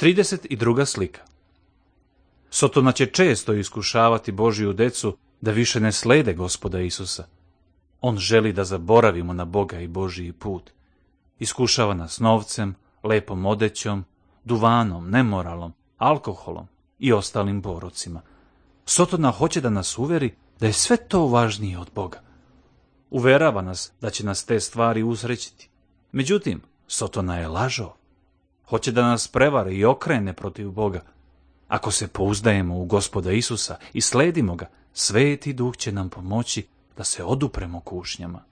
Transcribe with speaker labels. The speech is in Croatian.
Speaker 1: 32. slika. Sotona će često iskušavati Božju decu da više ne slede Gospoda Isusa. On želi da zaboravimo na Boga i Božji put. Iskušava nas novcem, lepom odećom, duvanom, nemoralom, alkoholom i ostalim porocima. Sotona hoće da nas uveri da je sve to važnije od Boga. Uverava nas da će nas te stvari usrećiti. Međutim, Sotona je lažov. Hoće da nas prevari i okrene protiv Boga. Ako se pouzdajemo u Gospoda Isusa i sledimo ga, Sveti Duh će nam pomoći da se odupremo kušnjama.